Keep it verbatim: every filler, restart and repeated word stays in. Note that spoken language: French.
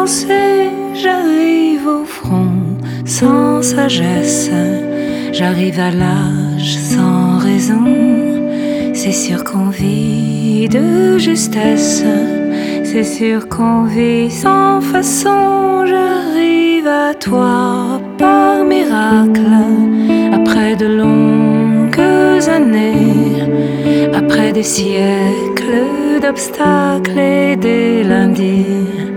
pensée, j'arrive au front sans sagesse, j'arrive à l'âge sans raison. C'est sûr qu'on vit de justesse, c'est sûr qu'on vit sans façon. J'arrive à toi par miracle, après de longues années, après des siècles d'obstacles et des lundis.